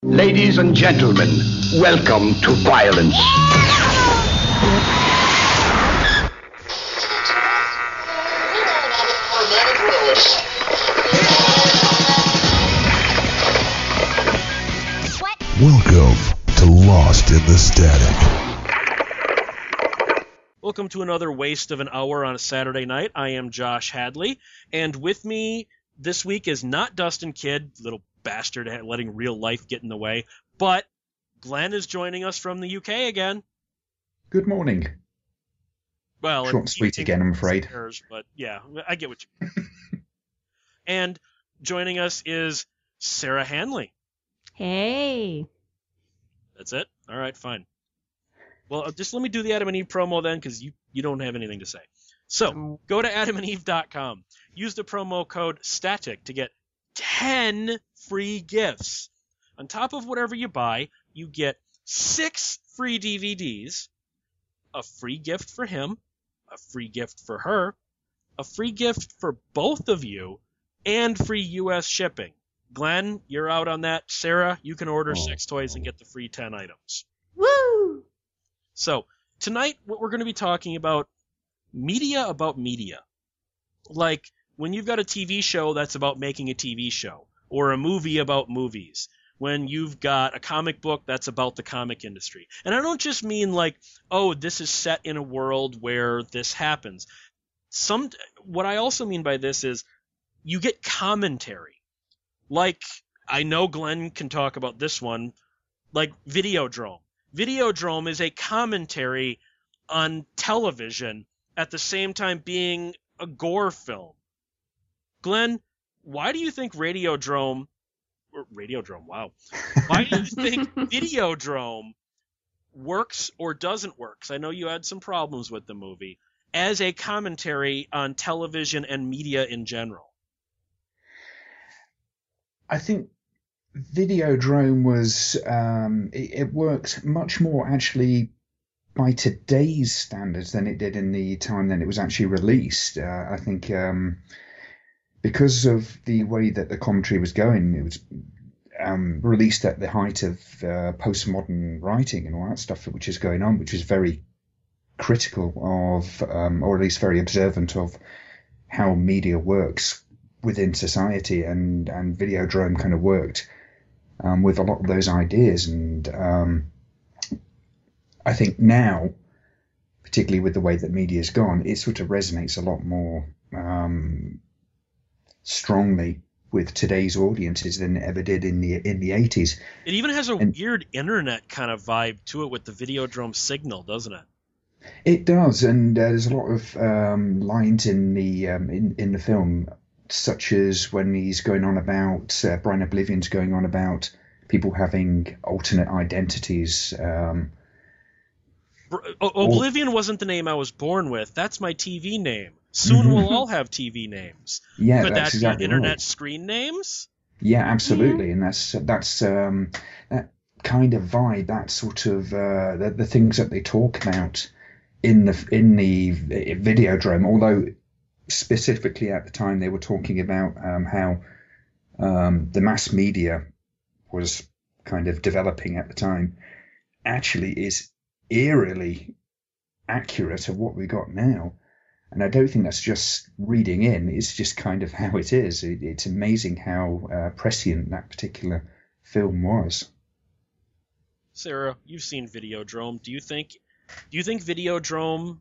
Ladies and gentlemen, welcome to violence. Welcome to Lost in the Static. Welcome to another waste of an hour on a Saturday night. I am Josh Hadley, and with me this week is not Dustin Kidd, little bastard letting real life get in the way, but Glenn is joining us from the UK again. Good morning. Well, short and sweet again, I'm afraid. But yeah, I get what you mean. And joining us is Sarah Hanley. Hey. That's it? All right, fine. Well, just let me do the Adam and Eve promo then, because you don't have anything to say. So, go to adamandeve.com. Use the promo code STATIC to get 10 free gifts. On top of whatever you buy, you get 6 free DVDs, a free gift for him, a free gift for her, a free gift for both of you, and free U.S. shipping. Glenn, you're out on that. Sarah, you can order 6 toys and get the free 10 items. Woo! So, tonight, what we're going to be talking about media. Like, when you've got a TV show that's about making a TV show, or a movie about movies, when you've got a comic book that's about the comic industry. And I don't just mean like, oh, this is set in a world where this happens. What I also mean by this is you get commentary. Like, I know Glenn can talk about this one, like Videodrome. Videodrome is a commentary on television at the same time being a gore film. Glenn, why do you think wow. Why do you think Videodrome works or doesn't work? 'Cause I know you had some problems with the movie as a commentary on television and media in general. I think Videodrome was, it worked much more actually by today's standards than it did in the time that it was actually released. I think because of the way that the commentary was going, it was released at the height of postmodern writing and all that stuff which is going on, which is very critical of, or at least very observant of how media works within society, and Videodrome kind of worked with a lot of those ideas. And I think now, particularly with the way that media's gone, it sort of resonates a lot more strongly with today's audiences than it ever did in the 80s. It even has a weird internet kind of vibe to it with the Videodrome signal, doesn't it? It does, and there's a lot of lines in the film, such as when he's going on about Brian Oblivion's going on about people having alternate identities. Oblivion wasn't the name I was born with. That's my TV name. Soon we'll all have TV names. Yeah, could that's that exactly be internet right. screen names? Yeah, absolutely, and that's that kind of vibe. That sort of the things that they talk about in the Videodrome. Although specifically at the time they were talking about how the mass media was kind of developing at the time, actually is eerily accurate of what we got now. And I don't think that's just reading in, it's just kind of how it is. It's amazing how prescient that particular film was. Sarah, you've seen Videodrome. Do you think Videodrome,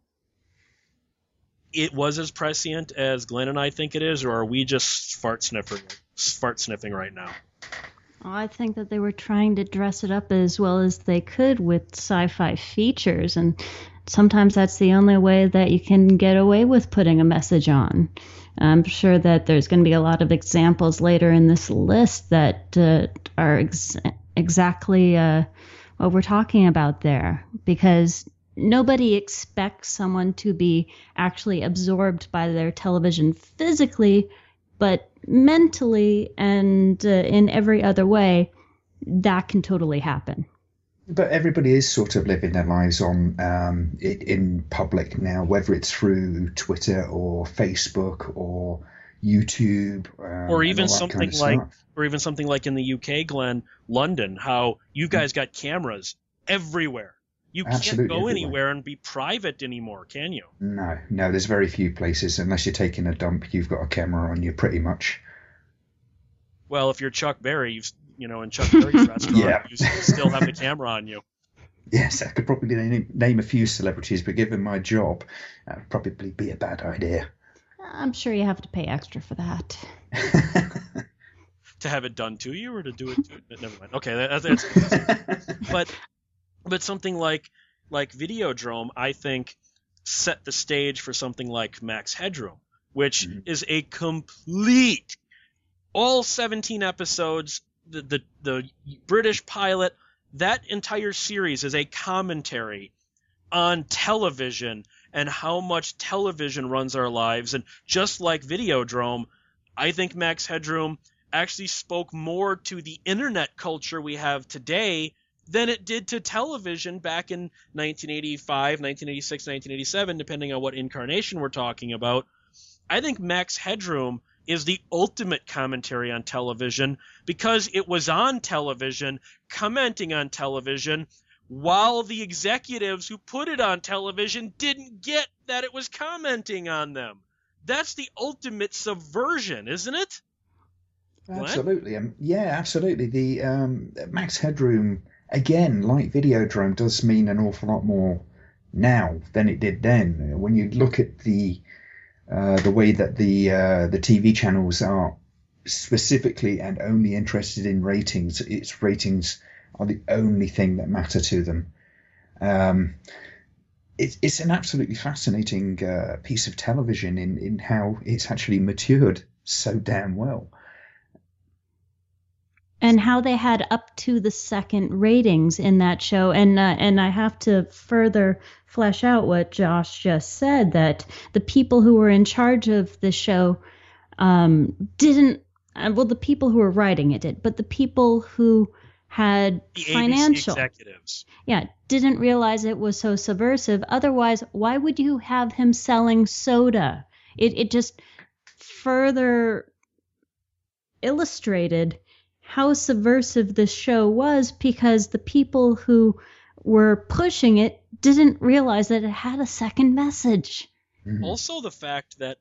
it was as prescient as Glenn and I think it is, or are we just fart sniffing right now? I think that they were trying to dress it up as well as they could with sci-fi features, and sometimes that's the only way that you can get away with putting a message on. I'm sure that there's going to be a lot of examples later in this list that are exactly what we're talking about there, because nobody expects someone to be actually absorbed by their television physically, but mentally and in every other way, that can totally happen. But everybody is sort of living their lives on in public now, whether it's through Twitter or Facebook or YouTube, or even and all that something kind of like, stuff. or even something like in the UK, Glenn, London, how you guys got cameras everywhere. You Absolutely can't go everywhere. anywhere and be private anymore, can you? No, there's very few places, unless you're taking a dump, you've got a camera on you pretty much. Well, if you're Chuck Berry, in Chuck Berry's restaurant, Yeah. you still have the camera on you. Yes, I could probably name a few celebrities, but given my job, that would probably be a bad idea. I'm sure you have to pay extra for that. To have it done to you or to do it to never mind. Okay, that's but something like Videodrome, I think, set the stage for something like Max Headroom, which is a complete, all 17 episodes, the British pilot, that entire series is a commentary on television and how much television runs our lives. And just like Videodrome, I think Max Headroom actually spoke more to the internet culture we have today than it did to television back in 1985, 1986, 1987, depending on what incarnation we're talking about. I think Max Headroom is the ultimate commentary on television because it was on television, commenting on television, while the executives who put it on television didn't get that it was commenting on them. That's the ultimate subversion, isn't it? Absolutely. Yeah, absolutely. The Max Headroom, again, like Videodrome, does mean an awful lot more now than it did then. When you look at the way that the TV channels are specifically and only interested in ratings, its ratings are the only thing that matter to them. It's an absolutely fascinating piece of television in how it's actually matured so damn well. And how they had up to the second ratings in that show. And I have to further flesh out what Josh just said, that the people who were in charge of the show didn't, well, the people who were writing it did, but the people who had the financial ABC executives. Yeah, didn't realize it was so subversive. Otherwise, why would you have him selling soda? It just further illustrated how subversive this show was, because the people who were pushing it didn't realize that it had a second message. Mm-hmm. Also, the fact that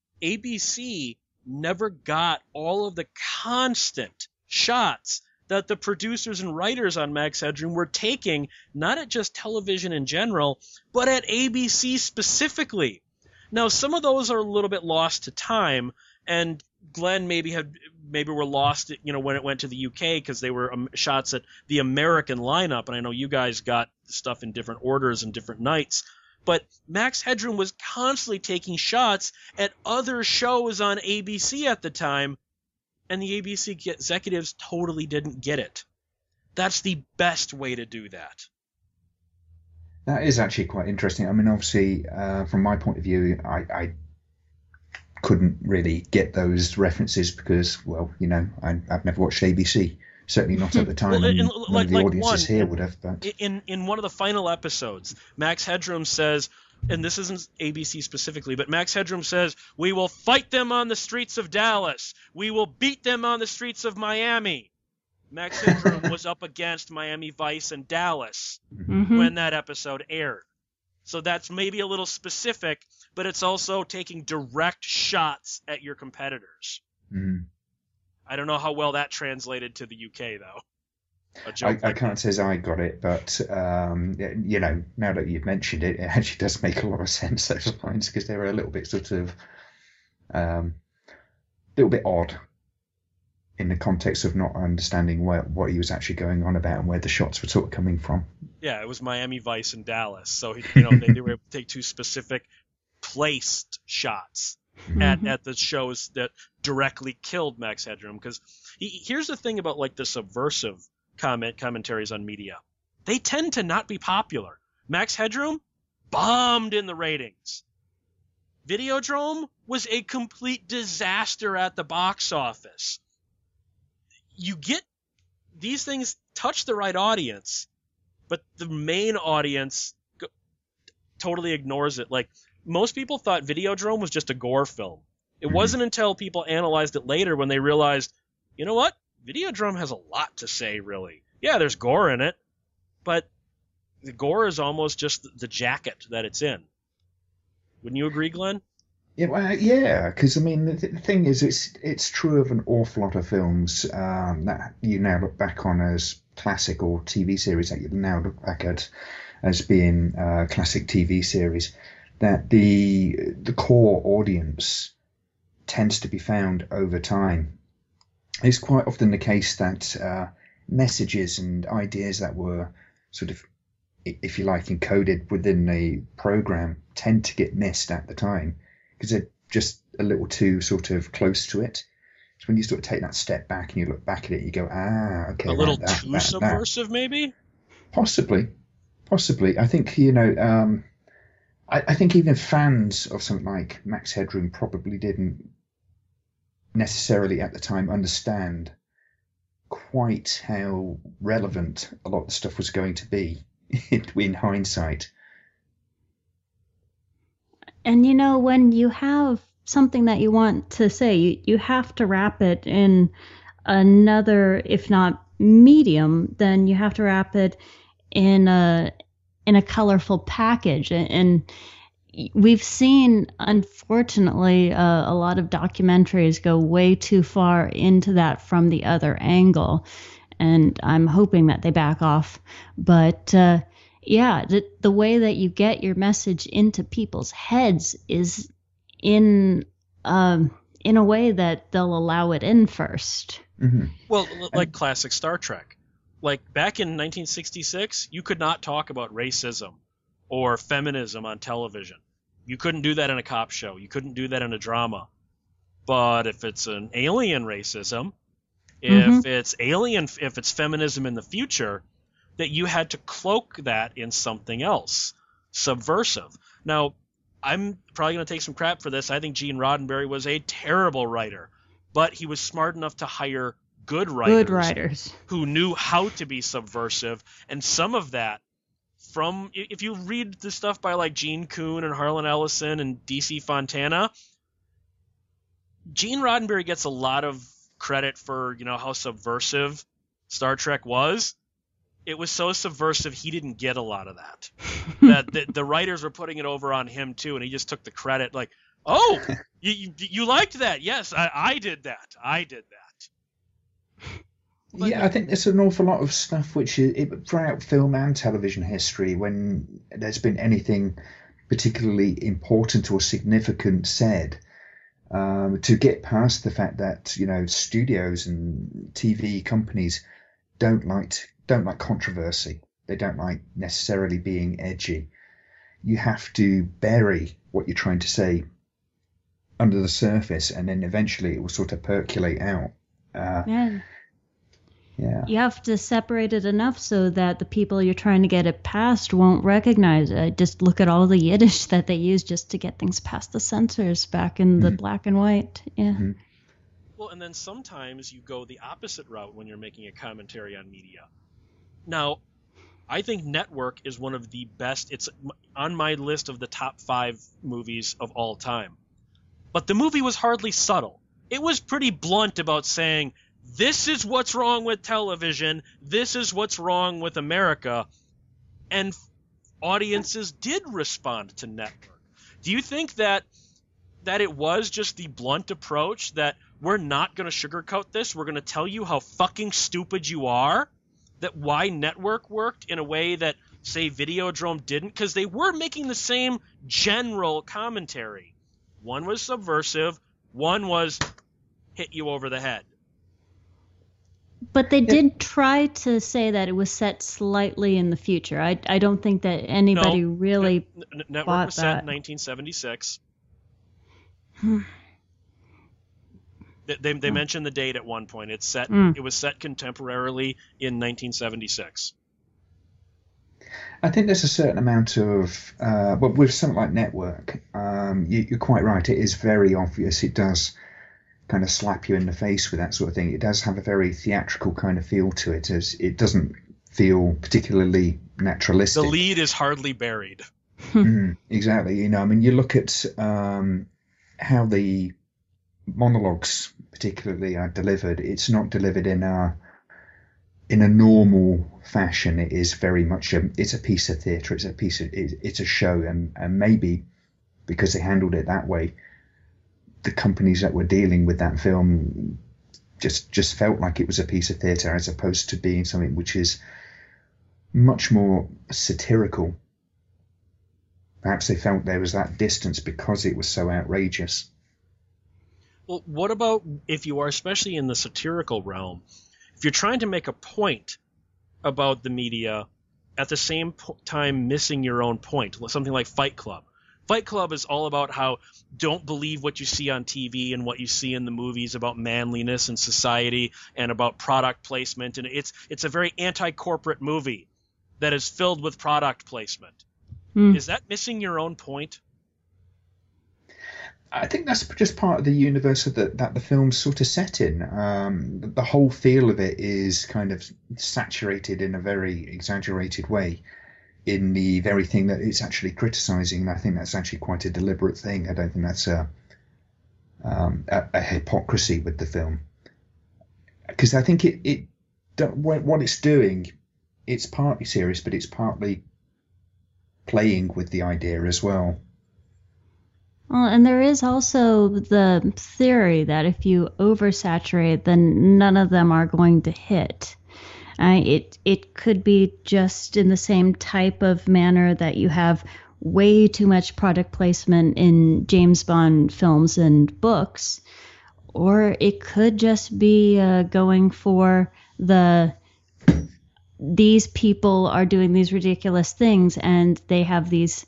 ABC never got all of the constant shots that the producers and writers on Max Headroom were taking, not at just television in general, but at ABC specifically. Now, some of those are a little bit lost to time, and Glenn maybe were lost, when it went to the UK, because they were shots at the American lineup, and I know you guys got stuff in different orders and different nights. But Max Headroom was constantly taking shots at other shows on ABC at the time, and the ABC executives totally didn't get it. That's the best way to do that. That is actually quite interesting. I mean, obviously, from my point of view, I couldn't really get those references because, well, I've never watched ABC. Certainly not at the time. Well, and like the audiences one, here would have. But in one of the final episodes, Max Headroom says, and this isn't ABC specifically, but Max Headroom says, "We will fight them on the streets of Dallas. We will beat them on the streets of Miami." Max Headroom was up against Miami Vice and Dallas when that episode aired. So that's maybe a little specific, but it's also taking direct shots at your competitors. Mm. I don't know how well that translated to the UK, though. I can't say as I got it, but now that you've mentioned it, it actually does make a lot of sense, those lines, because they were a little bit sort of little bit odd in the context of not understanding what he was actually going on about and where the shots were sort of coming from. Yeah, it was Miami Vice and Dallas, so they were able to take two specific placed shots at the shows that directly killed Max Headroom. Because here's the thing about like the subversive commentaries on media. They tend to not be popular. Max Headroom bombed in the ratings. Videodrome was a complete disaster at the box office. You get these things touch the right audience, but the main audience totally ignores it. Like, most people thought Videodrome was just a gore film. It wasn't until people analyzed it later when they realized, you know what? Videodrome has a lot to say, really. Yeah, there's gore in it, but the gore is almost just the jacket that it's in. Wouldn't you agree, Glenn? Yeah, well, yeah, because I mean, the thing is, it's true of an awful lot of films that you now look back on as classic, or TV series that you now look back at as being classic TV series, that the core audience tends to be found over time. It's quite often the case that messages and ideas that were sort of, if you like, encoded within the program tend to get missed at the time because they're just a little too sort of close to it. So when you sort of take that step back and you look back at it, you go, okay. A little too subversive, maybe? Possibly. I think, I think even fans of something like Max Headroom probably didn't necessarily at the time understand quite how relevant a lot of the stuff was going to be in hindsight. And when you have something that you want to say, you have to wrap it in another, if not medium, then you have to wrap it in a colorful package. And we've seen, unfortunately, a lot of documentaries go way too far into that from the other angle, and I'm hoping that they back off. But yeah, the way that you get your message into people's heads is in a way that they'll allow it in first. Mm-hmm. Well, like classic Star Trek. Like back in 1966, you could not talk about racism or feminism on television. You couldn't do that in a cop show. You couldn't do that in a drama. But if it's an alien racism, if it's feminism in the future, that you had to cloak that in something else, subversive. Now, I'm probably going to take some crap for this. I think Gene Roddenberry was a terrible writer, but he was smart enough to hire good writers who knew how to be subversive. And some of that, if you read the stuff by like Gene Kuhn and Harlan Ellison and DC Fontana, Gene Roddenberry gets a lot of credit for, how subversive Star Trek was. It was so subversive he didn't get a lot of that. That the writers were putting it over on him too, and he just took the credit. Like, oh, you liked that? Yes, I did that. I did that. But, yeah, I think there's an awful lot of stuff which throughout film and television history, when there's been anything particularly important or significant said, to get past the fact that studios and TV companies don't like controversy. They don't like necessarily being edgy. You have to bury what you're trying to say under the surface, and then eventually it will sort of percolate out. Yeah. You have to separate it enough so that the people you're trying to get it past won't recognize it. Just look at all the Yiddish that they use just to get things past the censors back in the black and white. Yeah. Mm-hmm. Well, and then sometimes you go the opposite route when you're making a commentary on media. Now, I think Network is one of the best. It's on my list of the top 5 movies of all time. But the movie was hardly subtle. It was pretty blunt about saying, this is what's wrong with television. This is what's wrong with America. And audiences did respond to Network. Do you think that it was just the blunt approach that we're not going to sugarcoat this? We're going to tell you how fucking stupid you are? That why Network worked in a way that, say, Videodrome didn't? Because they were making the same general commentary. One was subversive. One was hit you over the head. But they did try to say that it was set slightly in the future. I don't think that anybody really Network was set in 1976. They mentioned the date at one point. It's set. It was set contemporarily in 1976. I think there's a certain amount of, but with something like Network, you're quite right. It is very obvious. It does kind of slap you in the face with that sort of thing. It does have a very theatrical kind of feel to it. As it doesn't feel particularly naturalistic. The lead is hardly buried. Exactly. You look at how the monologues particularly are delivered, it's not delivered in a normal fashion. It is very much it's a piece of theatre. It's a show, and maybe because they handled it that way, the companies that were dealing with that film just felt like it was a piece of theatre as opposed to being something which is much more satirical. Perhaps they felt there was that distance because it was so outrageous. Well, what about if you are, especially in the satirical realm, if you're trying to make a point about the media at the same time missing your own point, something like Fight Club. Fight Club is all about how don't believe what you see on TV and what you see in the movies about manliness and society and about product placement. And it's a very anti-corporate movie that is filled with product placement. Is that missing your own point? I think that's just part of the universe that the film's sort of set in. The whole feel of it is kind of saturated in a very exaggerated way in the very thing that it's actually criticising. And I think that's actually quite a deliberate thing. I don't think that's a hypocrisy with the film. Because I think what it's doing, it's partly serious, but it's partly playing with the idea as well. Well, and there is also the theory that if you oversaturate, then none of them are going to hit. It could be just in the same type of manner that you have way too much product placement in James Bond films and books, or it could just be going for these people are doing these ridiculous things and they have these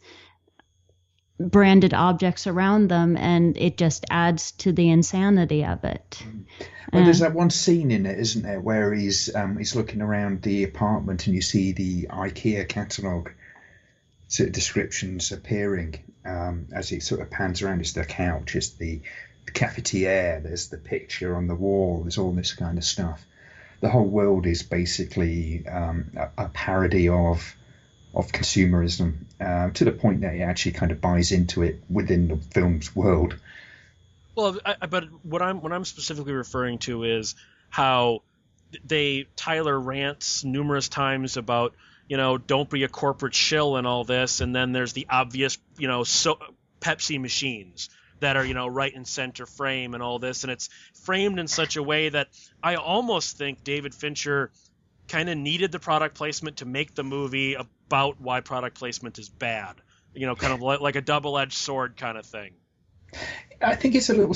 branded objects around them, and it just adds to the insanity of it. Well, there's that one scene in it, isn't there, where he's looking around the apartment and you see the IKEA catalogue sort of descriptions appearing as he sort of pans around. It's the couch, it's the cafetiere, there's the picture on the wall, there's all this kind of stuff. The whole world is basically a parody of consumerism, to the point that he actually kind of buys into it within the film's world. Well, but what I'm specifically referring to is how Tyler rants numerous times about, don't be a corporate shill and all this, and then there's the obvious, Pepsi machines that are, right in center frame and all this, and it's framed in such a way that I almost think David Fincher kind of needed the product placement to make the movie about why product placement is bad, kind of like a double-edged sword kind of thing. I think it's a little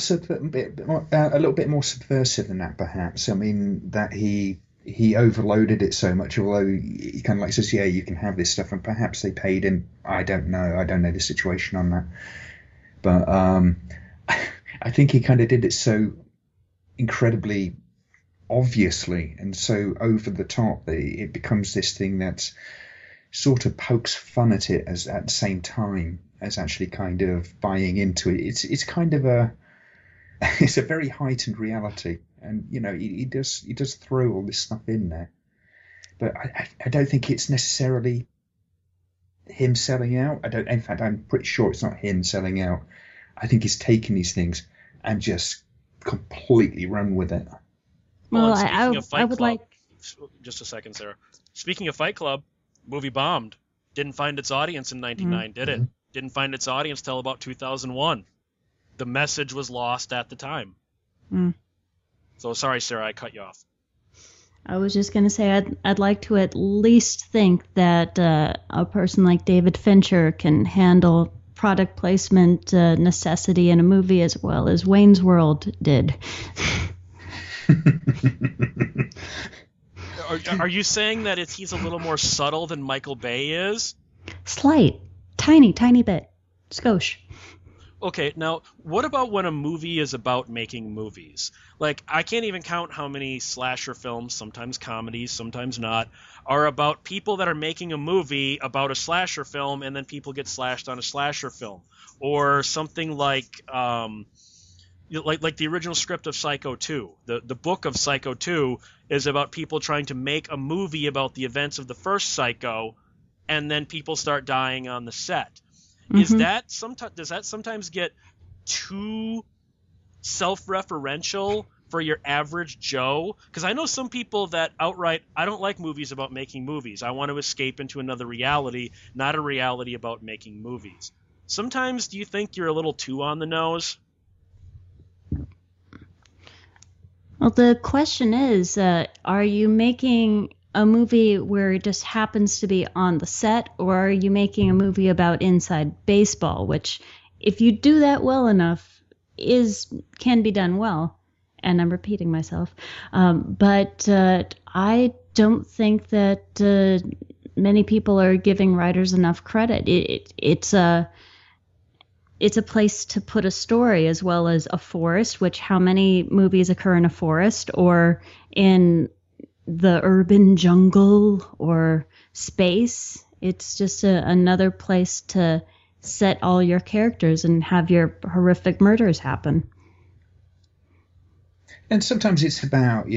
bit more subversive than that, perhaps. I mean, that he overloaded it so much, although he kind of like says, yeah, you can have this stuff, and perhaps they paid him. I don't know the situation on that, but I think he kind of did it so incredibly obviously and so over the top that it becomes this thing that sort of pokes fun at it as at the same time as actually kind of buying into it. It's kind of it's a very heightened reality, and he does throw all this stuff in there, but I don't think it's necessarily him selling out. In fact, I'm pretty sure it's not him selling out. I think he's taken these things and just completely run with it. Well, I would like... Just a second, Sarah. Speaking of Fight Club, movie bombed. Didn't find its audience in 1999, did it? Didn't find its audience till about 2001. The message was lost at the time. So sorry, Sarah, I cut you off. I was just going to say I'd like to at least think that a person like David Fincher can handle product placement necessity in a movie as well as Wayne's World did. Are you saying that he's a little more subtle than Michael Bay is? Slight. Tiny bit. Skosh. Okay, now, what about when a movie is about making movies? Like, I can't even count how many slasher films, sometimes comedies, sometimes not, are about people that are making a movie about a slasher film, and then people get slashed on a slasher film. Or something like the original script of Psycho 2. The book of Psycho 2 is about people trying to make a movie about the events of the first Psycho, and then people start dying on the set. Does that sometimes get too self-referential for your average Joe? Because I know some people that outright, I don't like movies about making movies. I want to escape into another reality, not a reality about making movies. Sometimes do you think you're a little too on the nose? Well, the question is, are you making a movie where it just happens to be on the set, or are you making a movie about inside baseball, which, if you do that well enough, can be done well? And I'm repeating myself. But I don't think that many people are giving writers enough credit. It's a place to put a story, as well as a forest, which how many movies occur in a forest or in the urban jungle or space. It's just another place to set all your characters and have your horrific murders happen. And sometimes it's about,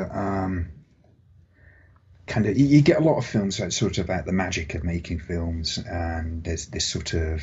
kind of, you get a lot of films that's sort of about the magic of making films, and there's this sort of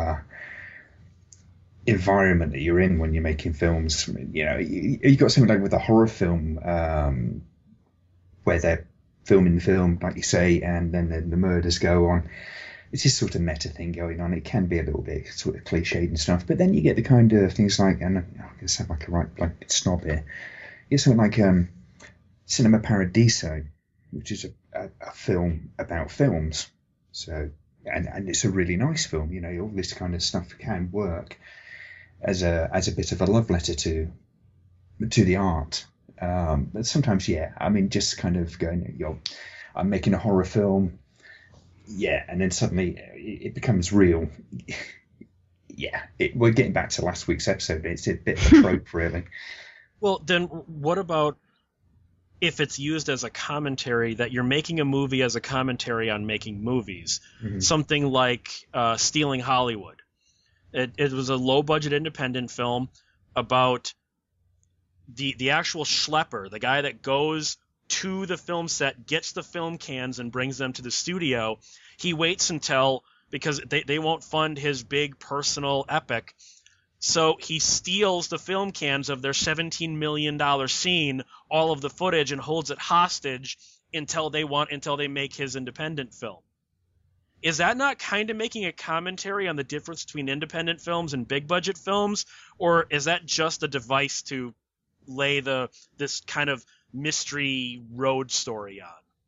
environment that you're in when you're making films. You got something like with a horror film, where they're filming the film, like you say, and then the murders go on. It's this sort of meta thing going on. It can be a little bit sort of cliched and stuff, but then you get the kind of things like, and I'm going to sound like a right blanket snob here, you get something like Cinema Paradiso, which is a film about films. So, and it's a really nice film. All this kind of stuff can work as a bit of a love letter to the art. But sometimes, just kind of going, I'm making a horror film. Yeah, and then suddenly it becomes real. Yeah, we're getting back to last week's episode. It's a bit of a trope, really. Well, then what about if it's used as a commentary, that you're making a movie as a commentary on making movies? Mm-hmm. Something like Stealing Hollywood. It was a low-budget independent film about the actual schlepper, the guy that goes to the film set, gets the film cans and brings them to the studio. He waits until, because they won't fund his big personal epic, so he steals the film cans of their $17 million scene, all of the footage, and holds it hostage until they make his independent film. Is that not kind of making a commentary on the difference between independent films and big budget films, or is that just a device to lay this kind of mystery road story on?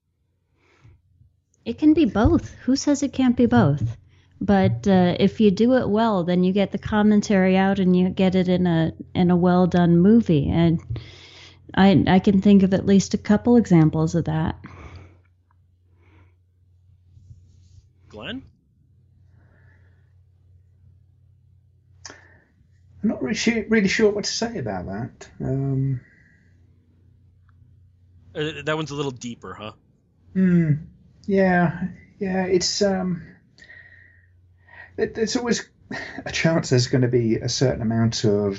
It can be both. Who says it can't be both? But if you do it well, then you get the commentary out and you get it in a well done movie. And I can think of at least a couple examples of that. Glenn? I'm not really sure what to say about that. That one's a little deeper, huh? Yeah. It's there's always a chance there's going to be a certain amount of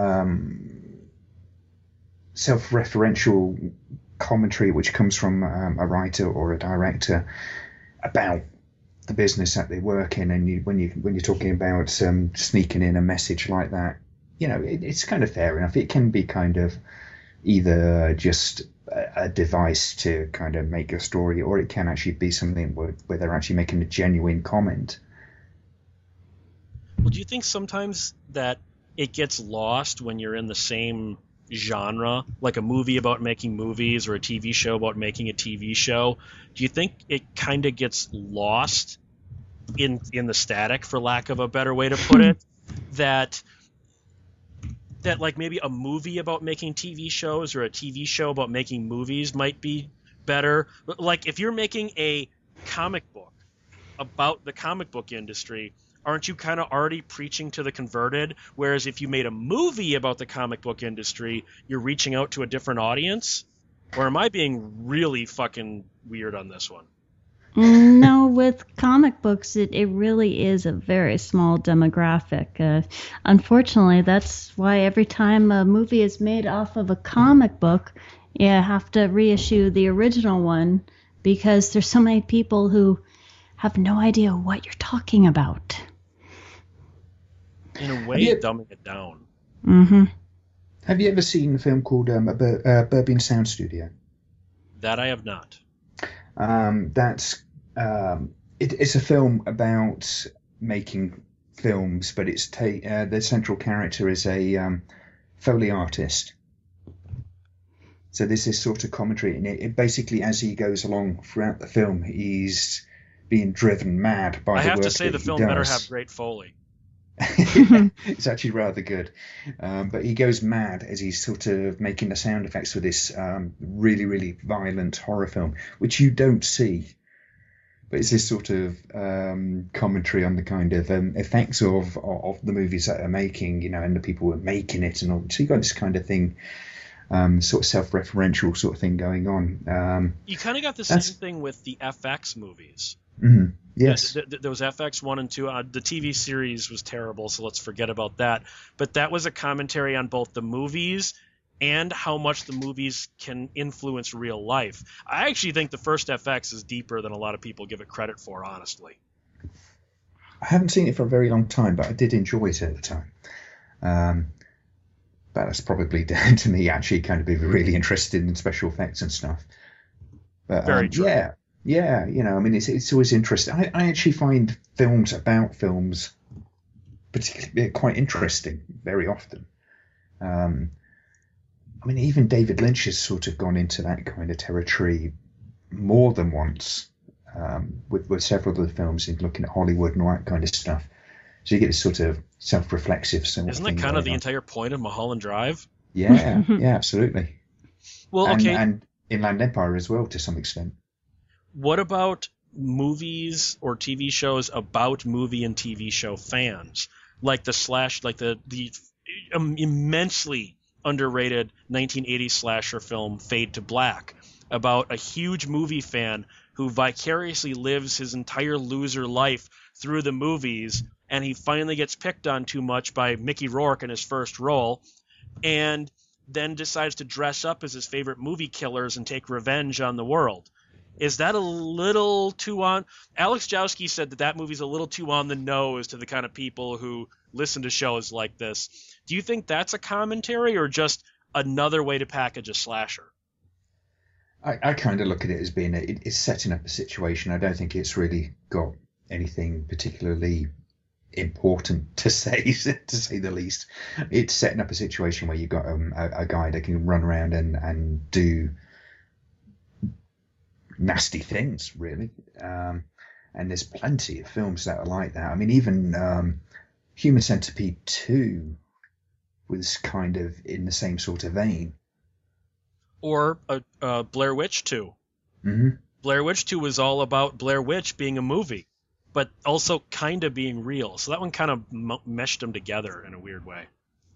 self-referential commentary which comes from a writer or a director about the business that they work in, and when you're talking about sneaking in a message like that, it's kind of fair enough. It can be kind of either just a device to kind of make a story, or it can actually be something where they're actually making a genuine comment. Well, do you think sometimes that it gets lost when you're in the same genre, like a movie about making movies or a TV show about making a TV show? Do you think it kind of gets lost in the static, for lack of a better way to put it, that like maybe a movie about making TV shows or a TV show about making movies might be better? Like if you're making a comic book about the comic book industry, aren't you kind of already preaching to the converted? Whereas if you made a movie about the comic book industry, you're reaching out to a different audience? Or am I being really fucking weird on this one? No, with comic books, it really is a very small demographic. Unfortunately, that's why every time a movie is made off of a comic book, you have to reissue the original one, because there's so many people who have no idea what you're talking about. In a way, dumbing it down. Mm-hmm. Have you ever seen a film called Burbian Sound Studio? That I have not. It's a film about making films, but the central character is a Foley artist. So there's this sort of commentary, and it basically, as he goes along throughout the film, he's being driven mad by the work that he does. I have to say the film better have great Foley. It's actually rather good, but he goes mad as he's sort of making the sound effects for this really, really violent horror film, which you don't see. But it's this sort of commentary on the kind of effects of the movies that are making, and the people who are making it, and all. So you got this kind of thing, sort of self-referential sort of thing going on. You kind of got the same thing with the FX movies. Mm-hmm. Yes. There was FX 1 and 2. The TV series was terrible, so let's forget about that. But that was a commentary on both the movies and how much the movies can influence real life. I actually think the first FX is deeper than a lot of people give it credit for, honestly. I haven't seen it for a very long time, but I did enjoy it at the time. But that's probably down to me actually kind of being really interested in special effects and stuff. But very true. Yeah, it's always interesting. I actually find films about films particularly quite interesting very often. Even David Lynch has sort of gone into that kind of territory more than once with several of the films, in looking at Hollywood and all that kind of stuff. So you get this sort of self-reflexive sort of thing. Isn't that kind of the entire point of Mulholland Drive? Yeah, absolutely. Well, okay. And Inland Empire as well, to some extent. What about movies or TV shows about movie and TV show fans, like the immensely underrated 1980s slasher film Fade to Black, about a huge movie fan who vicariously lives his entire loser life through the movies, and he finally gets picked on too much by Mickey Rourke in his first role, and then decides to dress up as his favorite movie killers and take revenge on the world. Is that a little too on? Alex Jowski said that movie's a little too on the nose to the kind of people who listen to shows like this. Do you think that's a commentary or just another way to package a slasher? I kind of look at it as being it's setting up a situation. I don't think it's really got anything particularly important to say, to say the least. It's setting up a situation where you've got a guy that can run around and do nasty things, really. And there's plenty of films that are like that. Even Human Centipede 2 was kind of in the same sort of vein. Or Blair Witch 2. Mm-hmm. Blair Witch 2 was all about Blair Witch being a movie, but also kind of being real. So that one kind of meshed them together in a weird way.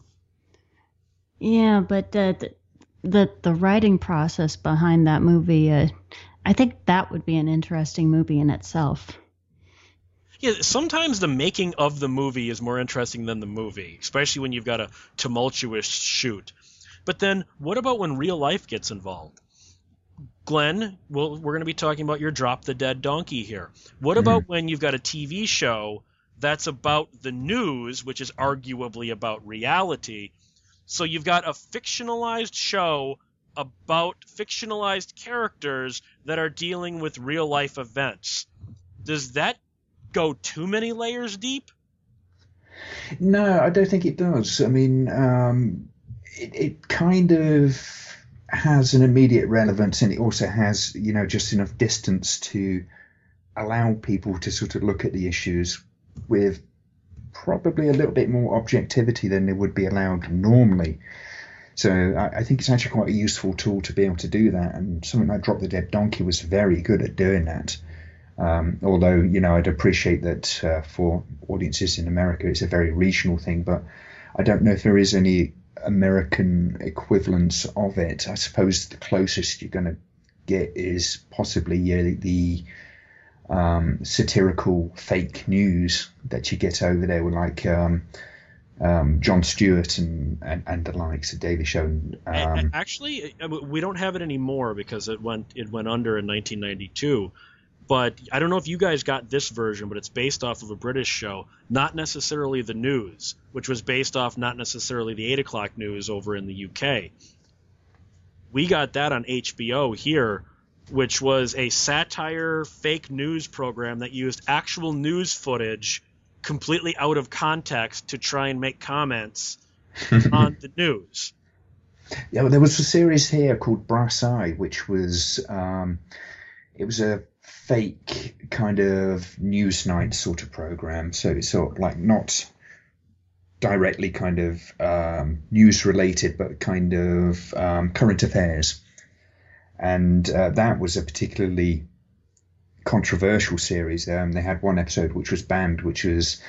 Yeah, but the writing process behind that movie, I think that would be an interesting movie in itself. Yeah, sometimes the making of the movie is more interesting than the movie, especially when you've got a tumultuous shoot. But then, what about when real life gets involved? Glenn, we're going to be talking about your Drop the Dead Donkey here. What about when you've got a TV show that's about the news, which is arguably about reality? So you've got a fictionalized show about fictionalized characters that are dealing with real life events. Does that go too many layers deep? No, I don't think it does. It kind of has an immediate relevance, and it also has, just enough distance to allow people to sort of look at the issues with probably a little bit more objectivity than they would be allowed normally. So I think it's actually quite a useful tool to be able to do that, and something like Drop the Dead Donkey was very good at doing that. Although, I'd appreciate that for audiences in America, it's a very regional thing, but I don't know if there is any American equivalence of it. I suppose the closest you're going to get is possibly the satirical fake news that you get over there with like Jon Stewart and the likes of Daily Show. Actually, we don't have it anymore because it went under in 1992. But I don't know if you guys got this version, but it's based off of a British show, not necessarily The News, which was based off not necessarily the 8 o'clock news over in the UK. We got that on HBO here, which was a satire fake news program that used actual news footage completely out of context to try and make comments on the news. Yeah, well, there was a series here called Brass Eye, which was it was a fake kind of Newsnight sort of program. So it's sort of like not directly kind of news related, but kind of current affairs. And that was a particularly controversial series. They had one episode which was banned, which was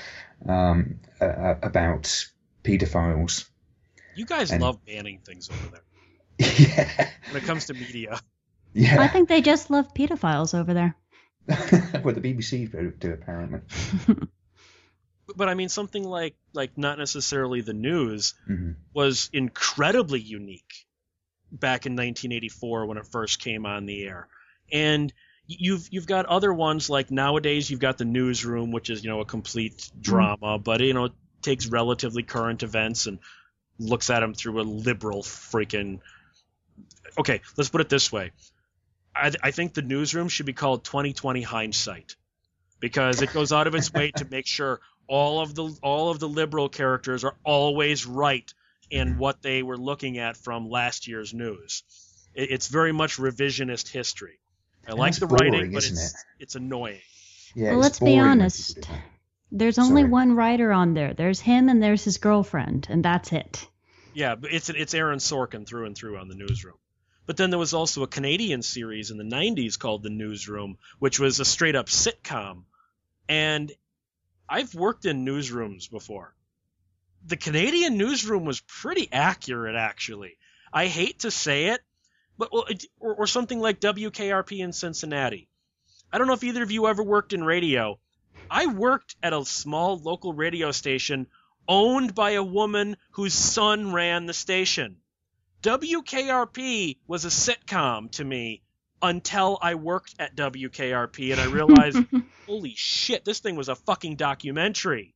about paedophiles. You guys love banning things over there. Yeah. When it comes to media. Yeah. I think they just love pedophiles over there. Well, the BBC do, apparently. But I mean, something like not necessarily The News was incredibly unique back in 1984 when it first came on the air. And you've got other ones like nowadays you've got The Newsroom, which is, a complete drama, but it takes relatively current events and looks at them through a liberal freaking. Okay, let's put it this way. I think The Newsroom should be called 2020 Hindsight, because it goes out of its way to make sure all of the liberal characters are always right in what they were looking at from last year's news. It's very much revisionist history. I like the boring, writing, but isn't it's annoying. Yeah, Well, let's be honest. There's only one writer on there. There's him and there's his girlfriend, and that's it. Yeah, but it's Aaron Sorkin through and through on The Newsroom. But then there was also a Canadian series in the 90s called The Newsroom, which was a straight-up sitcom. And I've worked in newsrooms before. The Canadian newsroom was pretty accurate, actually. I hate to say it, but or something like WKRP in Cincinnati. I don't know if either of you ever worked in radio. I worked at a small local radio station owned by a woman whose son ran the station. WKRP was a sitcom to me until I worked at WKRP and I realized, holy shit, this thing was a fucking documentary.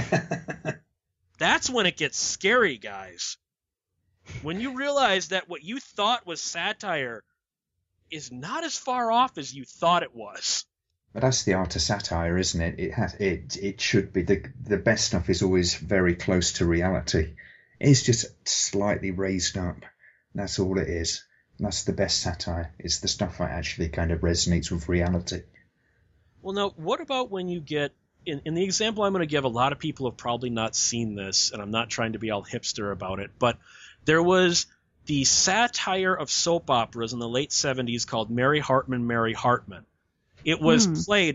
That's when it gets scary, guys. When you realize that what you thought was satire is not as far off as you thought it was. But that's the art of satire, isn't it? It should be the best stuff is always very close to reality. It's just slightly raised up. That's all it is. That's the best satire. It's the stuff that actually kind of resonates with reality. Well, now, what about when you get, in the example I'm going to give, a lot of people have probably not seen this, and I'm not trying to be all hipster about it, but there was the satire of soap operas in the late 70s called Mary Hartman, Mary Hartman. It was played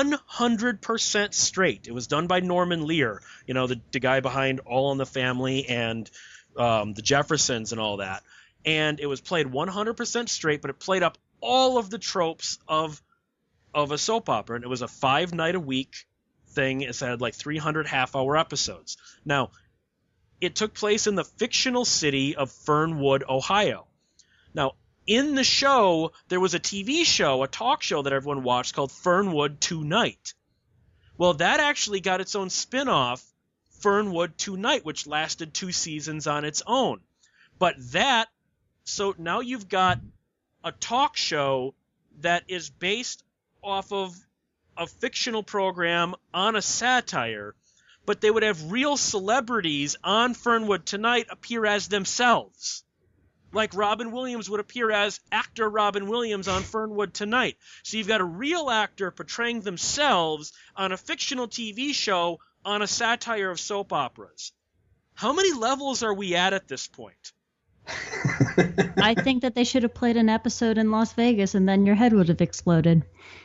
100% straight. It was done by Norman Lear, the guy behind All in the Family and the Jeffersons and all that. And it was played 100% straight, but it played up all of the tropes of a soap opera. And it was a 5-night-a-week thing. It had like 300 half-hour episodes. Now, it took place in the fictional city of Fernwood, Ohio. Now, in the show, there was a TV show, a talk show that everyone watched called Fernwood Tonight. Well, that actually got its own spin-off, Fernwood Tonight, which lasted 2 seasons on its own. But so now you've got a talk show that is based off of a fictional program on a satire, but they would have real celebrities on Fernwood Tonight appear as themselves. Like Robin Williams would appear as actor Robin Williams on Fernwood Tonight. So you've got a real actor portraying themselves on a fictional TV show on a satire of soap operas. How many levels are we at this point? I think that they should have played an episode in Las Vegas and then your head would have exploded.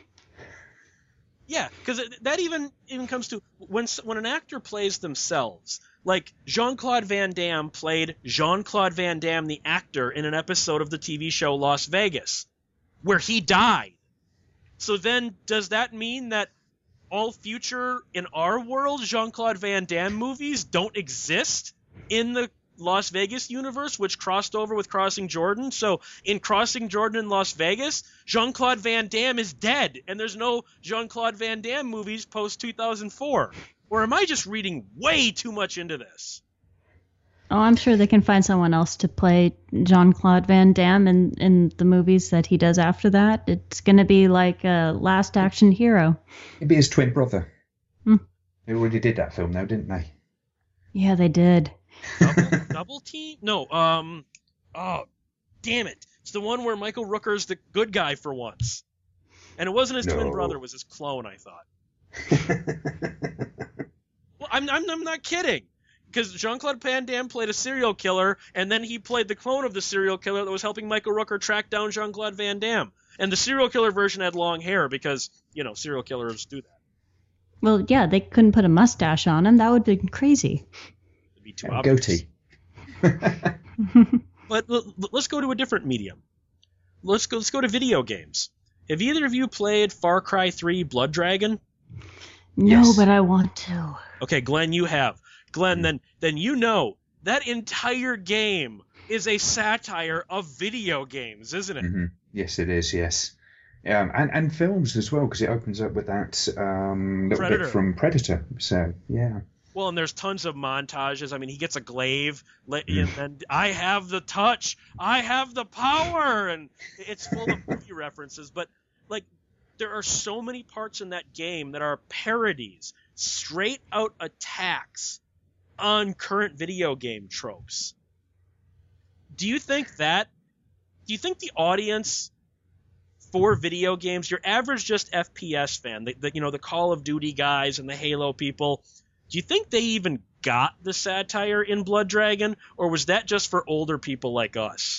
Yeah, because that even comes to when an actor plays themselves. Like Jean-Claude Van Damme played Jean-Claude Van Damme, the actor, in an episode of the TV show Las Vegas, where he died. So then, does that mean that all future, in our world, Jean-Claude Van Damme movies don't exist in the Las Vegas universe, which crossed over with Crossing Jordan. So in Crossing Jordan in Las Vegas, Jean-Claude Van Damme is dead, and there's no Jean-Claude Van Damme movies post-2004. Or am I just reading way too much into this? Oh, I'm sure they can find someone else to play Jean-Claude Van Damme in the movies that he does after that. It's going to be like a Last Action Hero. It'd be his twin brother. They already did that film, though, didn't they? Yeah, they did. Double Team? No, oh, damn it. It's the one where Michael Rooker's the good guy for once. And it wasn't his twin brother, it was his clone, I thought. Well, I'm not kidding. Because Jean-Claude Van Damme played a serial killer, and then he played the clone of the serial killer that was helping Michael Rooker track down Jean-Claude Van Damme. And the serial killer version had long hair because, serial killers do that. Well, yeah, they couldn't put a mustache on him. That would have been crazy. It'd be too obvious. Goatee. But let's go to a different medium. Let's go to video games. Have either of you played Far Cry 3 Blood Dragon? No, Yes. but I want to. Okay, Glenn, you have. Glenn, then that entire game is a satire of video games, isn't it? Mm-hmm. Yes, it is, yes. And films as well, because it opens up with that little Predator. bit from Predator. So, yeah. Well, and there's tons of montages. I mean, he gets a glaive, and I have the touch, I have the power, and it's full of movie references. But, there are so many parts in that game that are parodies, straight-out attacks on current video game tropes. Do you think the audience for video games, your average just FPS fan, the Call of Duty guys and the Halo people, do you think they even got the satire in Blood Dragon, or was that just for older people like us?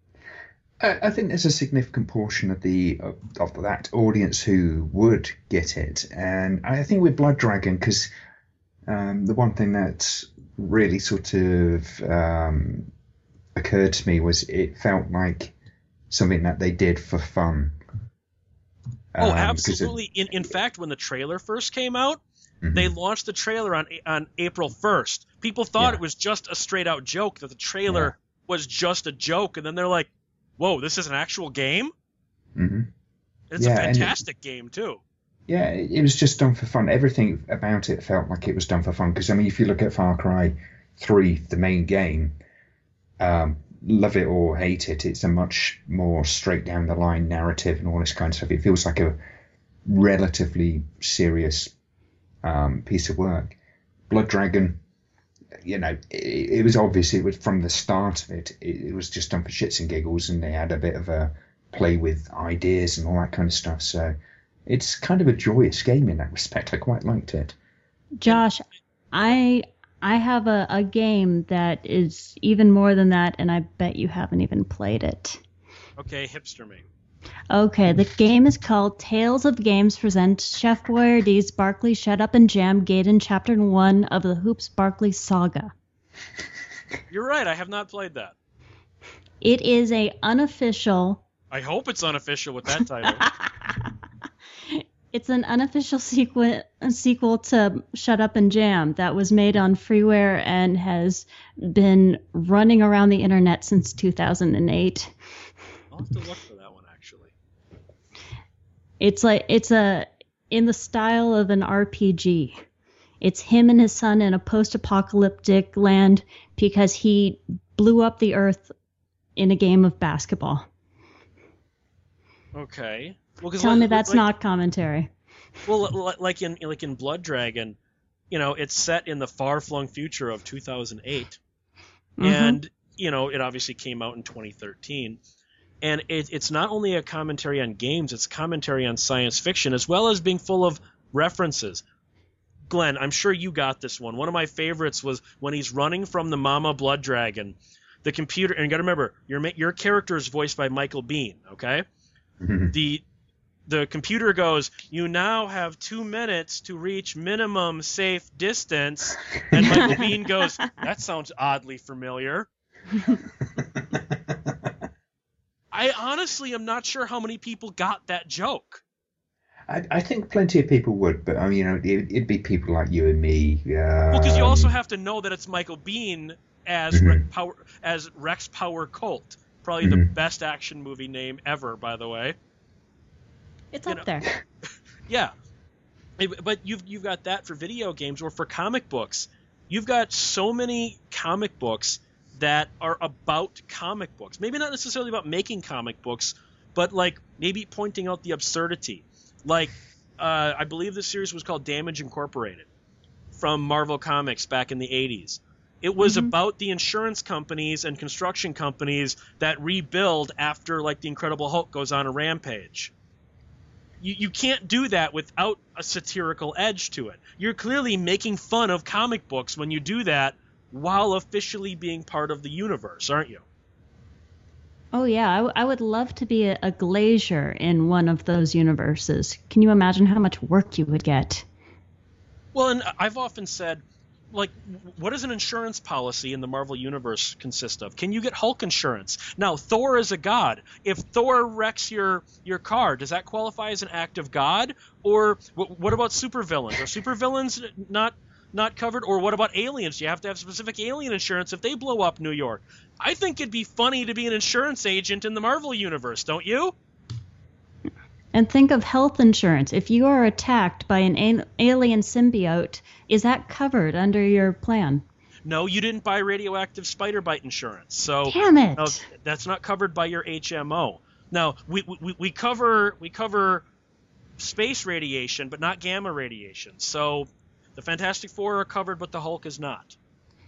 I think there's a significant portion of that audience who would get it. And I think with Blood Dragon, because the one thing that really sort of occurred to me was it felt like something that they did for fun. Oh, absolutely. In fact, when the trailer first came out, they launched the trailer on April 1st. People thought it was just a straight-out joke, that the trailer was just a joke, and then they're like, whoa, this is an actual game? Mm-hmm. It's a fantastic game, too. Yeah, it was just done for fun. Everything about it felt like it was done for fun. Because, I mean, if you look at Far Cry 3, the main game, love it or hate it, it's a much more straight-down-the-line narrative and all this kind of stuff. It feels like a relatively serious piece of work. Blood Dragon, it was obvious it was from the start of it. It was just done for shits and giggles, and they had a bit of a play with ideas and all that kind of stuff. So it's kind of a joyous game in that respect. I quite liked it. Josh, I have a game that is even more than that, and I bet you haven't even played it. Okay, hipster me. Okay, the game is called Tales of Games presents Chef Boyardee's Barkley Shut Up and Jam Gaiden Chapter 1 of the Hoops Barkley Saga. You're right, I have not played that. It is a unofficial... I hope it's unofficial with that title. It's an unofficial sequel to Shut Up and Jam that was made on freeware and has been running around the internet since 2008. I'll have to look for that one, actually. It's in the style of an RPG. It's him and his son in a post-apocalyptic land because he blew up the earth in a game of basketball. Okay. Well, Tell me that's not commentary. Well, like in Blood Dragon, it's set in the far-flung future of 2008, and it obviously came out in 2013, and it's not only a commentary on games; it's commentary on science fiction as well as being full of references. Glenn, I'm sure you got this one. One of my favorites was when he's running from the Mama Blood Dragon. The computer, and you got to remember, your character is voiced by Michael Biehn. Okay. The computer goes, you now have 2 minutes to reach minimum safe distance. And Michael Biehn goes, that sounds oddly familiar. I honestly am not sure how many people got that joke. I think plenty of people would, but it'd be people like you and me. Well, because you also have to know that it's Michael Biehn as Rex Power Colt. Probably the best action movie name ever, by the way. It's up there. Yeah. But you've got that for video games or for comic books. You've got so many comic books that are about comic books. Maybe not necessarily about making comic books, but like maybe pointing out the absurdity. Like I believe the series was called Damage Incorporated from Marvel Comics back in the 80s. It was about the insurance companies and construction companies that rebuild after like the Incredible Hulk goes on a rampage. You can't do that without a satirical edge to it. You're clearly making fun of comic books when you do that while officially being part of the universe, aren't you? Oh, yeah. I would love to be a glazier in one of those universes. Can you imagine how much work you would get? Well, and I've often said, like, what does an insurance policy in the Marvel Universe consist of? Can you get Hulk insurance? Now, Thor is a god. If Thor wrecks your car, does that qualify as an act of God? Or what about supervillains? Are supervillains not covered? Or what about aliens? Do you have to have specific alien insurance if they blow up New York? I think it'd be funny to be an insurance agent in the Marvel Universe, don't you? And think of health insurance. If you are attacked by an alien symbiote, is that covered under your plan? No, you didn't buy radioactive spider bite insurance. So damn it. No, that's not covered by your HMO. Now, we cover space radiation, but not gamma radiation. So the Fantastic Four are covered, but the Hulk is not.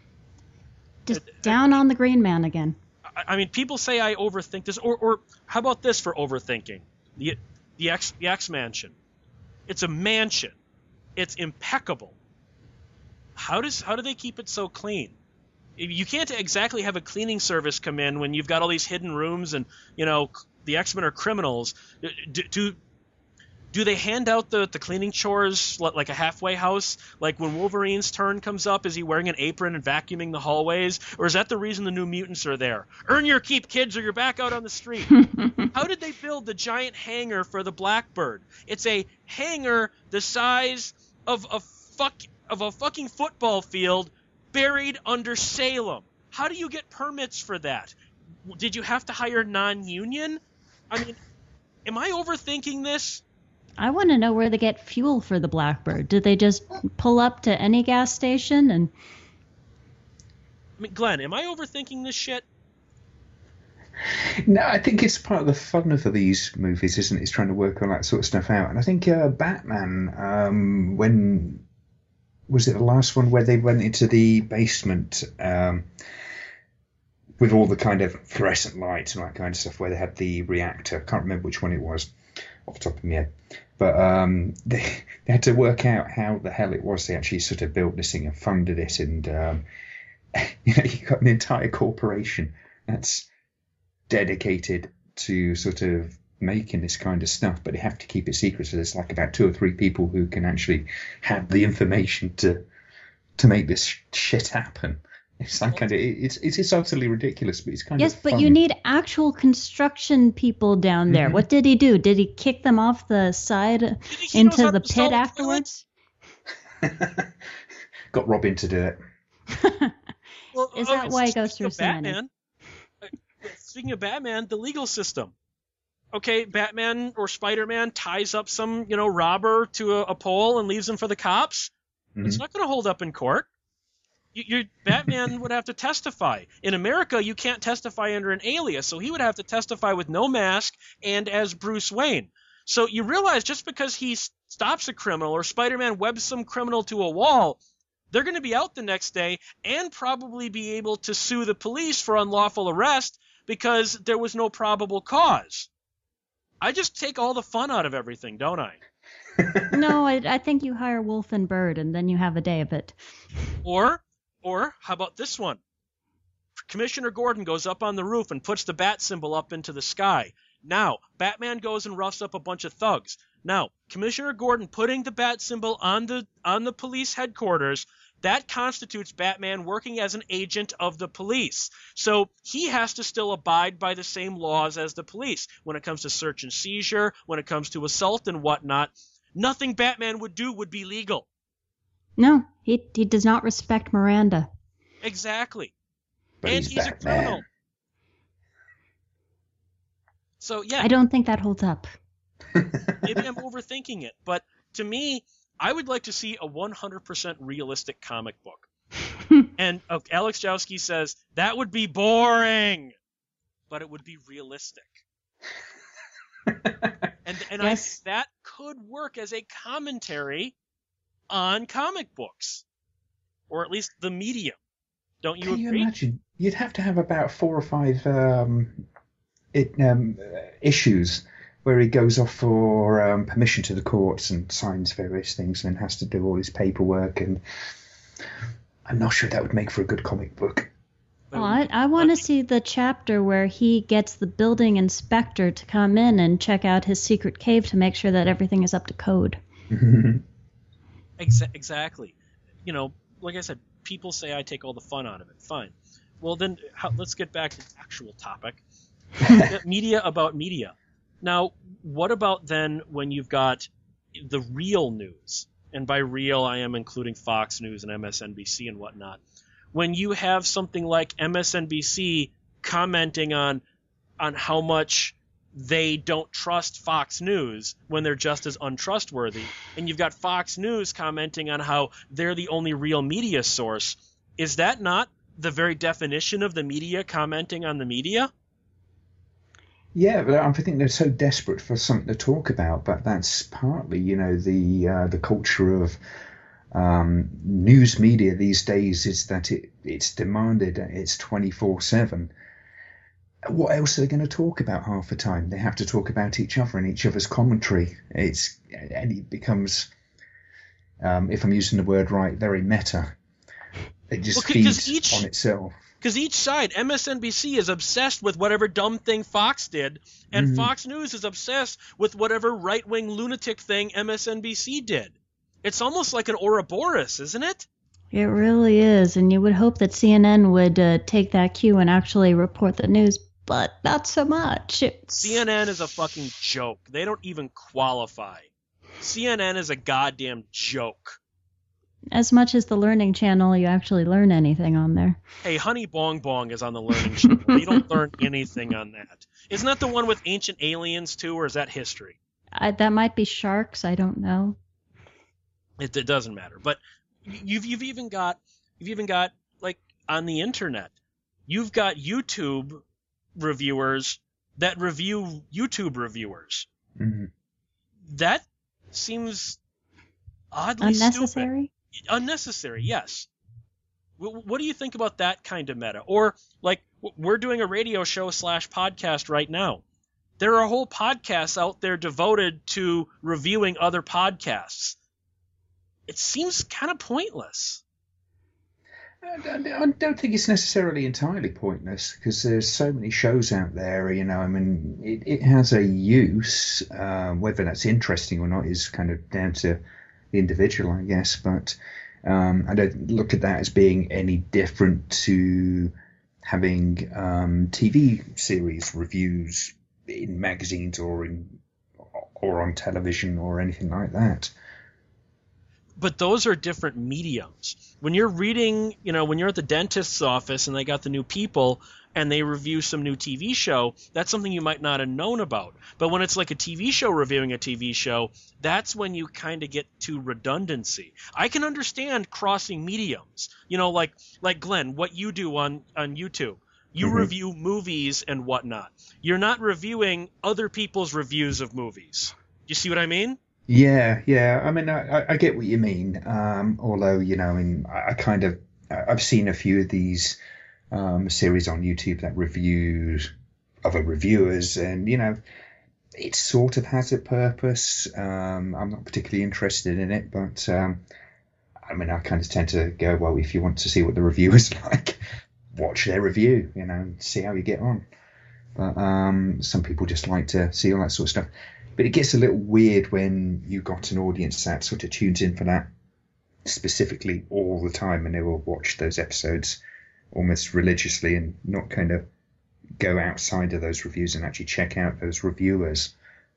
Just down on the Green Man again. I mean, people say I overthink this, or how about this for overthinking? The X Mansion. It's a mansion. It's impeccable. How do they keep it so clean? You can't exactly have a cleaning service come in when you've got all these hidden rooms and, you know, the X-Men are criminals. Do they hand out the cleaning chores like a halfway house? Like when Wolverine's turn comes up, is he wearing an apron and vacuuming the hallways? Or is that the reason the New Mutants are there? Earn your keep, kids, or you're back out on the street. How did they build the giant hangar for the Blackbird? It's a hangar the size of a fucking football field buried under Salem. How do you get permits for that? Did you have to hire non-union? I mean, am I overthinking this? I want to know where they get fuel for the Blackbird. Did they just pull up to any gas station? And I mean, Glenn, am I overthinking this shit? No, I think it's part of the fun of these movies, isn't it? It's trying to work all that sort of stuff out. And I think Batman, when was it the last one where they went into the basement with all the kind of fluorescent lights and that kind of stuff, where they had the reactor. I can't remember which one it was off the top of my head. But they had to work out how the hell it was they actually sort of built this thing and funded it. And, you got an entire corporation that's dedicated to sort of making this kind of stuff, but they have to keep it secret. So there's like about 2 or 3 people who can actually have the information to make this shit happen. It's that kind of it's utterly ridiculous, but it's kind of yes, but you need actual construction people down there. What did he do? Did he kick them off the side into the pit afterwards? Got Robin to do it. Well, is that why he goes through so many? Speaking of Batman, the legal system. Okay, Batman or Spider-Man ties up some, robber to a pole and leaves him for the cops. It's not going to hold up in court. Batman would have to testify. In America, you can't testify under an alias, so he would have to testify with no mask and as Bruce Wayne. So you realize just because he stops a criminal or Spider-Man webs some criminal to a wall, they're going to be out the next day and probably be able to sue the police for unlawful arrest because there was no probable cause. I just take all the fun out of everything, don't I? No, I think you hire Wolf and Bird and then you have a day of it. Or how about this one? Commissioner Gordon goes up on the roof and puts the bat symbol up into the sky. Now, Batman goes and roughs up a bunch of thugs. Now, Commissioner Gordon putting the bat symbol on the police headquarters, that constitutes Batman working as an agent of the police. So he has to still abide by the same laws as the police when it comes to search and seizure, when it comes to assault and whatnot. Nothing Batman would do would be legal. No, he does not respect Miranda. Exactly. But and he's a Batman. criminal. So yeah, I don't think that holds up. maybe I'm overthinking it, but to me, I would like to see a 100% realistic comic book. And Alex Jowski says that would be boring, but it would be realistic. And Yes. I think that could work as a commentary on comic books, or at least the medium. Don't you Can you agree? imagine? You'd have to have about 4 or 5 issues where he goes off for permission to the courts and signs various things and then has to do all his paperwork, and I'm not sure that would make for a good comic book. Well, I want to see the chapter where he gets the building inspector to come in and check out his secret cave to make sure that everything is up to code. Exactly. You know, like I said, people say I take all the fun out of it. Fine. Well, then let's get back to the actual topic. Media about media. Now, what about then when you've got the real news? And by real, I am including Fox News and MSNBC and whatnot. When you have something like MSNBC commenting on how much they don't trust Fox News when they're just as untrustworthy, and you've got Fox News commenting on how they're the only real media source, is that not the very definition of the media commenting on the media? Yeah, but I think they're so desperate for something to talk about, but that's partly, the culture of news media these days is that it's demanded, it's 24/7. What else are they going to talk about half the time? They have to talk about each other and each other's commentary. And it becomes, if I'm using the word right, very meta. It just feeds on itself. Because each side, MSNBC is obsessed with whatever dumb thing Fox did, and Fox News is obsessed with whatever right-wing lunatic thing MSNBC did. It's almost like an Ouroboros, isn't it? It really is, and you would hope that CNN would take that cue and actually report the news, but not so much. CNN is a fucking joke. They don't even qualify. CNN is a goddamn joke. As much as the Learning Channel, you actually learn anything on there. Hey, Honey Bong Bong is on the Learning Channel. You don't learn anything on that. Isn't that the one with ancient aliens too, or is that history? That might be sharks. I don't know. It doesn't matter. But you've even got like on the internet, you've got YouTube reviewers that review YouTube reviewers. Mm-hmm. That seems oddly unnecessary. Stupid. Unnecessary, yes. What do you think about that kind of meta? Or, like, we're doing a radio show / podcast right now. There are whole podcasts out there devoted to reviewing other podcasts. It seems kind of pointless. I don't think it's necessarily entirely pointless, because there's so many shows out there, it has a use. Whether that's interesting or not is kind of down to the individual, I guess, but I don't look at that as being any different to having TV series reviews in magazines or on television or anything like that. But those are different mediums. When you're reading, when you're at the dentist's office and they got the new People and they review some new TV show, that's something you might not have known about. But when it's like a TV show reviewing a TV show, that's when you kind of get to redundancy. I can understand crossing mediums. Like Glenn, what you do on YouTube. You review movies and whatnot. You're not reviewing other people's reviews of movies. You see what I mean? Yeah. I get what you mean. Although, I've seen a few of these series on YouTube that reviews other reviewers, and it sort of has a purpose. I'm not particularly interested in it, but I kind of tend to go, well, if you want to see what the reviewer's like, watch their review, and see how you get on. But some people just like to see all that sort of stuff. But it gets a little weird when you've got an audience that sort of tunes in for that specifically all the time, and they will watch those episodes almost religiously and not kind of go outside of those reviews and actually check out those reviewers.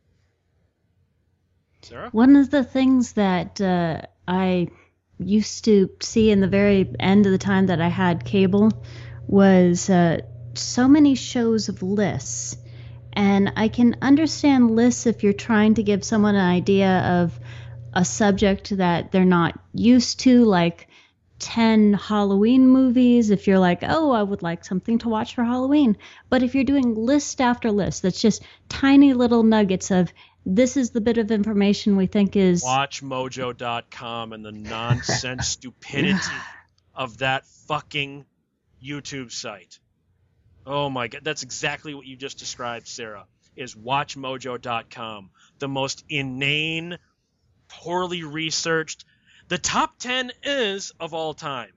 Sarah? One of the things that I used to see in the very end of the time that I had cable was so many shows of lists. And I can understand lists if you're trying to give someone an idea of a subject that they're not used to, like 10 Halloween movies, if you're like, oh, I would like something to watch for Halloween. But if you're doing list after list, that's just tiny little nuggets of, this is the bit of information we think is... WatchMojo.com and the nonsense stupidity of that fucking YouTube site. Oh my God, that's exactly what you just described, Sarah, is WatchMojo.com. The most inane, poorly researched, the top 10 is of all time.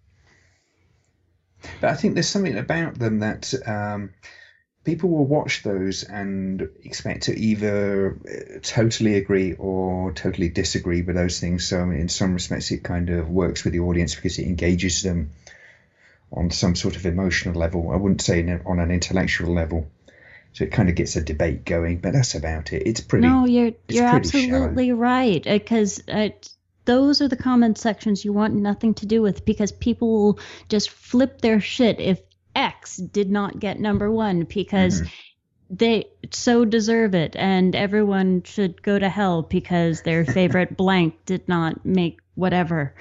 But I think there's something about them that people will watch those and expect to either totally agree or totally disagree with those things. So in some respects, it kind of works with the audience because it engages them on some sort of emotional level. I wouldn't say on an intellectual level. So it kind of gets a debate going, but that's about it. It's pretty. No, you're absolutely shallow. right, because those are the comment sections you want nothing to do with, because people will just flip their shit if X did not get number one because they so deserve it, and everyone should go to hell because their favorite blank did not make whatever.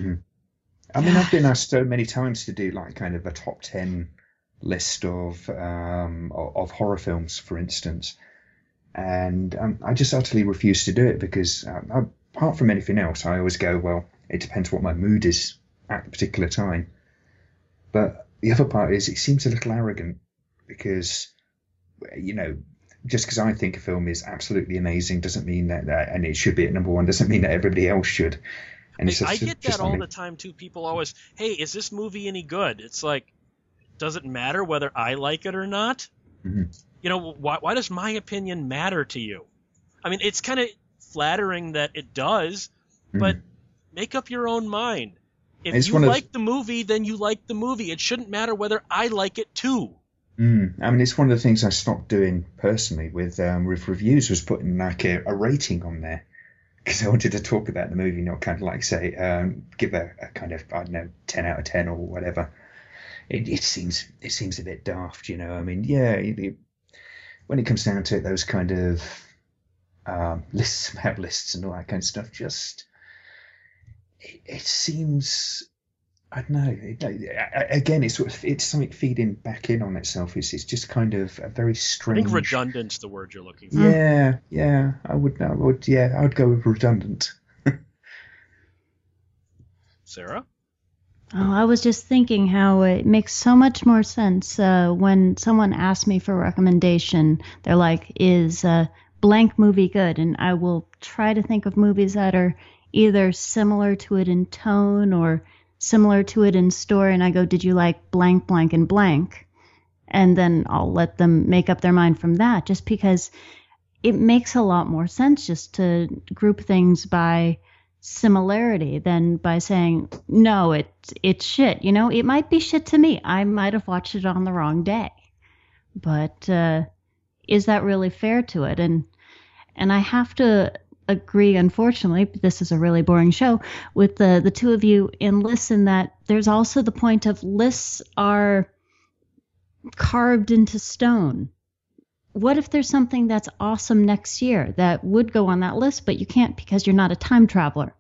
I mean, I've been asked so many times to do like kind of a top 10 list of horror films, for instance, and I just utterly refuse to do it because apart from anything else, I always go, well, it depends what my mood is at the particular time. But the other part is it seems a little arrogant because, you know, just because I think a film is absolutely amazing doesn't mean that and it should be at number one doesn't mean that everybody else should. And I get that all the time too. People always, hey, is this movie any good? It's like, does it matter whether I like it or not? You know, why does my opinion matter to you? I mean, it's kind of flattering that it does, but make up your own mind. If you like the movie, then you like the movie. It shouldn't matter whether I like it too. I mean, it's one of the things I stopped doing personally with reviews, was putting like a rating on there. Because I wanted to talk about the movie, not kind of like say, give a kind of, I don't know, 10 out of 10 or whatever. It seems a bit daft, you know. I mean, yeah, when it comes down to it, those kind of lists about lists and all that kind of stuff, just it seems, I don't know. Again, it's something feeding back in on itself. It's just kind of a very strange. I think redundant's the word you're looking for. Yeah. I would go with redundant. Sarah? Oh, I was just thinking how it makes so much more sense when someone asks me for a recommendation. They're like, is blank movie good? And I will try to think of movies that are either similar to it in tone or similar to it in story. And I go, did you like blank, blank, and blank? And then I'll let them make up their mind from that, just because it makes a lot more sense just to group things by similarity than by saying, no, it's shit. You know, it might be shit to me. I might have watched it on the wrong day. But is that really fair to it? And I have to agree, unfortunately, but this is a really boring show, with the two of you in lists, in that there's also the point of lists are carved into stone. What if there's something that's awesome next year that would go on that list, but you can't because you're not a time traveler?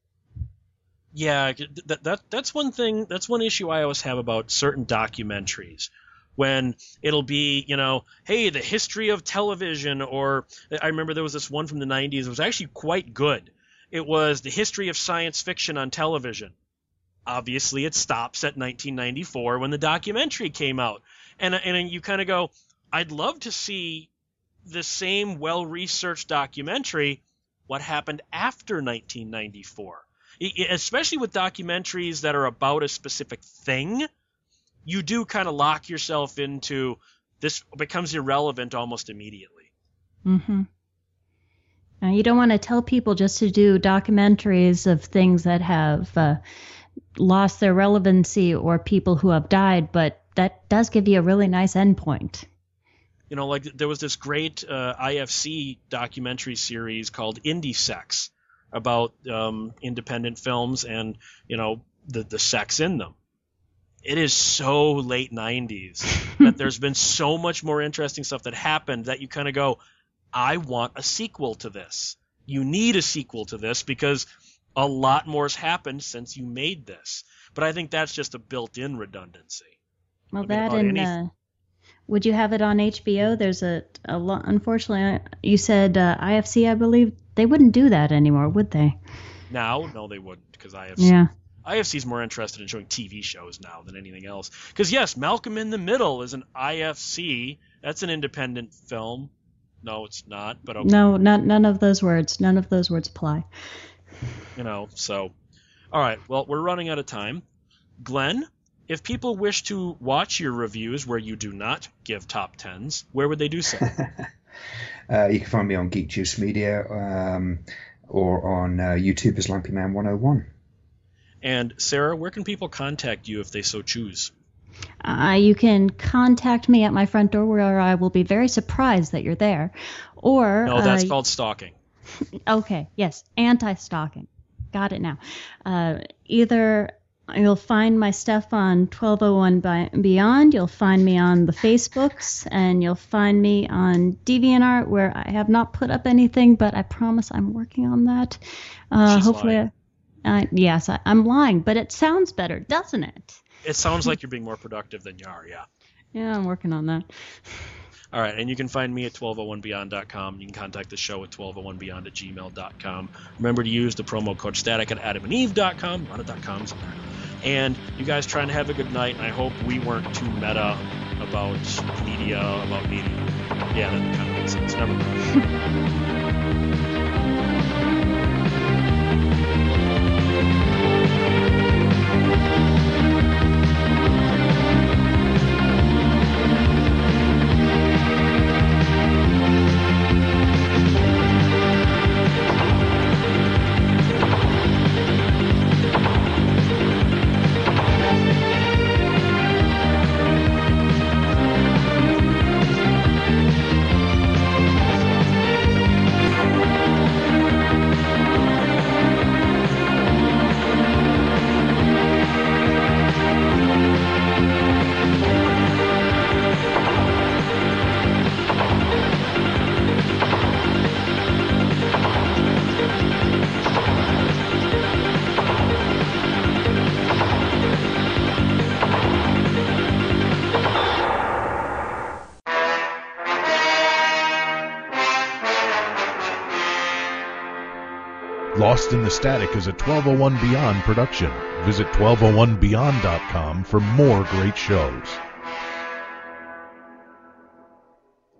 Yeah, that's one thing. That's one issue I always have about certain documentaries, when it'll be, you know, hey, the history of television, or I remember there was this one from the 90s. It was actually quite good. It was the history of science fiction on television. Obviously, it stops at 1994 when the documentary came out. And you kind of go, I'd love to see the same well-researched documentary, what happened after 1994. Especially with documentaries that are about a specific thing, you do kind of lock yourself into, this becomes irrelevant almost immediately. Now, you don't want to tell people just to do documentaries of things that have lost their relevancy or people who have died, but that does give you a really nice endpoint. You know, like there was this great IFC documentary series called Indie Sex about independent films and, you know, the sex in them. it is so late 90s that there's been so much more interesting stuff that happened that you kind of go, I want a sequel to this. You need a sequel to this because a lot more has happened since you made this. But I think that's just a built-in redundancy. Well, would you have it on HBO? There's a lot. Unfortunately, you said IFC, I believe. They wouldn't do that anymore, would they? Now? No, they wouldn't, because IFC's more interested in showing TV shows now than anything else. Because, yes, Malcolm in the Middle is an IFC. That's an independent film. No, it's not, but okay. No, none of those words. None of those words apply. So. All right, well, we're running out of time. Glenn, if people wish to watch your reviews where you do not give top tens, where would they do so? You can find me on Geek Juice Media or on YouTube as Lampyman101. And Sarah, where can people contact you if they so choose? You can contact me at my front door where I will be very surprised that you're there. Or no, that's called stalking. Okay, yes, anti-stalking. Got it now. Either you'll find my stuff on 1201 Beyond, you'll find me on the Facebooks, and you'll find me on DeviantArt, where I have not put up anything, but I promise I'm working on that. Hopefully, yes, I'm lying, but it sounds better, doesn't it? It sounds like you're being more productive than you are, yeah. Yeah, I'm working on that. All right, and you can find me at 1201beyond.com. You can contact the show at 1201beyond@gmail.com. Remember to use the promo code STATIC at adamandeve.com. A lot of .coms in there. And you guys try and have a good night, and I hope we weren't too meta about media. Yeah, that kind of makes sense. Never mind. Lost in the Static is a 1201 Beyond production. Visit 1201beyond.com for more great shows.